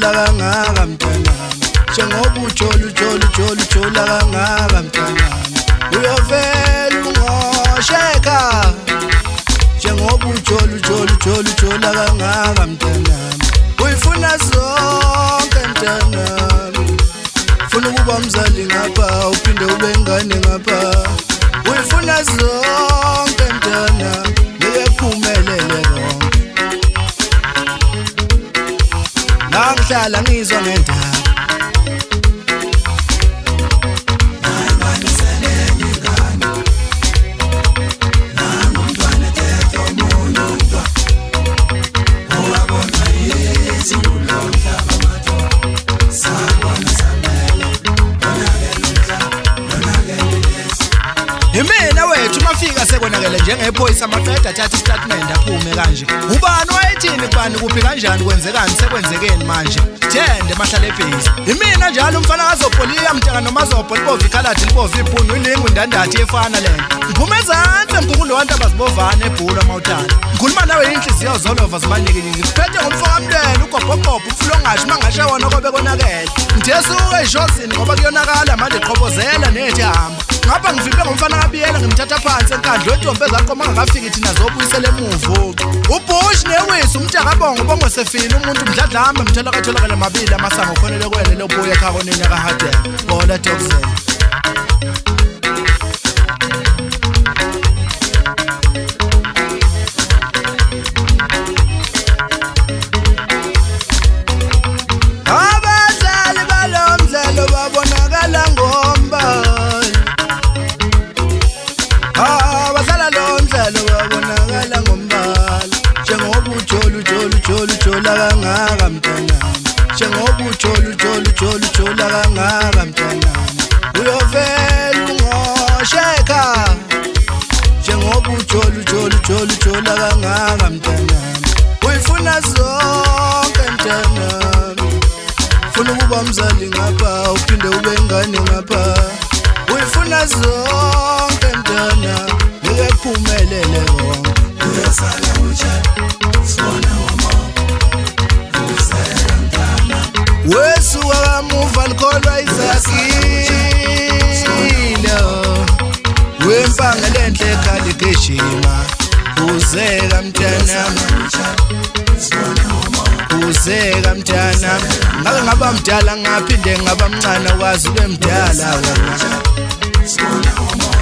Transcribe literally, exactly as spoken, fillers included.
ujula kangaka mntanami njengoba ujula ujula ujula ujula kangaka mntanami uyovela ungosheka njengoba ujula ujula ujula ujula kangaka mntanami uyifuna zonke mntanami ufuna ukuba umzali ngapha uphinde ube ngane ngapha uyifuna zonke mntanami ngiyephumelele konke nangihlala ngizwa ngendaba Imina wethu mafika sekonakele njengephoyisa maqeda athatha istatement aphume kanje ubani wayethini kubani kuphi kanjani kwenzekani sekwenzekeni manje thende mahlale ebhezi imina njalo umfana kazopoliya mtaka noma zobho libova ikhaladi libova iphunu ilingu indandathi efana lento ngiphume ezantsi mkhulu wantu abazibovana ebhula mawuthanda ngikhuluma nawe inhliziyo zolova zibaleke ngiphethe ngomfoka mntwana ugobhogobho umfulo ongashi mangashe wona kobe konakele ngithe eshozini ngoba kuyonakala manje qhobozela nethi hamba ngapha ngivimbe ngomfana kabiyela ngimthatha phansi enkandla wentombi ezaqoma ngakafiki thina zobuyisela emuva ubush newisi umntakabongo bongo sefile umuntu mdladlamba mthola katholakala mabili amasango khonele kwele lobuya ekhakoninya kahadela bola toxin abazali balomdlalo babonakala ngomba babonakala ngombala njengoba ujolu ujolu ujolu ujula kangaka mntanami njengoba ujolu ujolu ujolu ujula kangaka mntanami uyovela ungosheka njengoba ujolu ujolu ujolu ujula kangaka mntanami uyifuna zonke mntanami ufuna ukuba umzali ngapha uphinde ube ngane ngapha uyifuna zonke mntanami ngiyephumelele konke uyasala utsha sibona wama usela mntana wesuka kamuva likholwa izakile wempanga lenhle ekhali igeshima uzeka mntanami uzeka mntanami ngake ngaba mdala ngaphinde ngaba mncane ukwazi ube mdala wena